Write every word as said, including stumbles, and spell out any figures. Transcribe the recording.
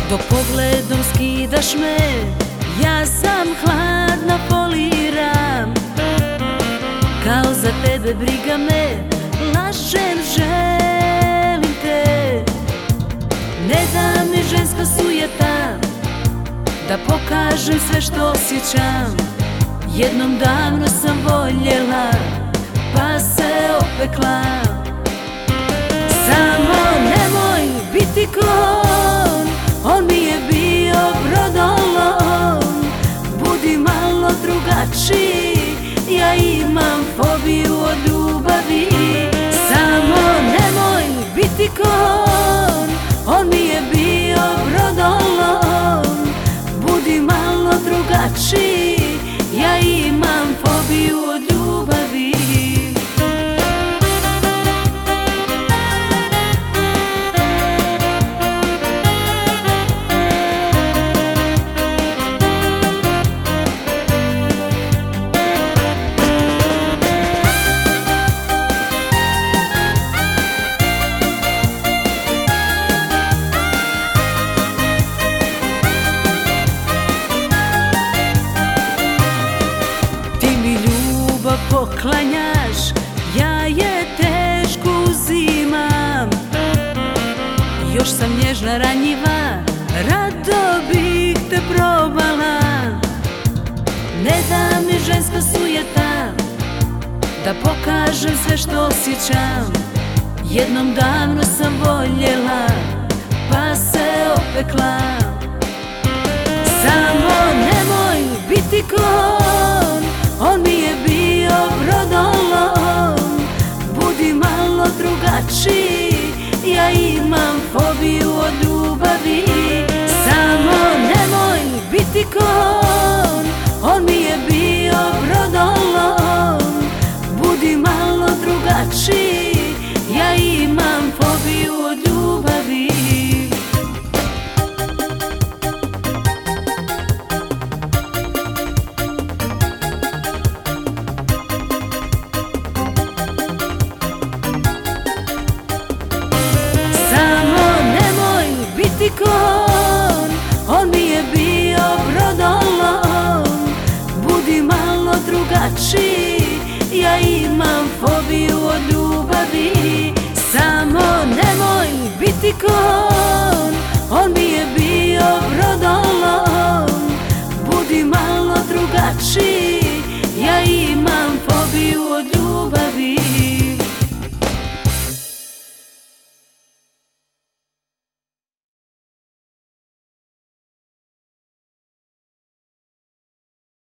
Dok pogledom skidaš me, ja sam hladna poliram. Kao za tebe briga me, lažem, želim te. Ne da mi ženska sujeta, da pokažem sve što osjećam. Jednom davno sam voljela, pa se opekla. Samo nemoj biti klon, on mi je bio brodolom. Budi malo drugačiji, ja imam fobiju od ljubavi. Samo nemoj biti klon, on mi je bio brodolom. Budi malo drugačiji, ja imam fobiju od ljubavi. Poklanjaš, ja je teško uzimam. Još sam nježna, ranjiva, rado bih te probala. Ne da mi ženska sujeta, da pokažem sve što osjećam. Jednom davno sam voljela, pa se opekla. Samo nemoj biti klon, on mi je bio brodolom. Budi malo drugačiji, ja imam fobiju od ljubavi. Samo nemoj biti klon, on mi je bio brodolom. Budi malo drugačiji, ja imam fobiju od ljubavi. Klon, on mi je bio brodolom. Budi malo drugačiji, ja imam fobiju od ljubavi. Samo nemoj biti klon, on mi je bio brodolom. Budi malo drugačiji,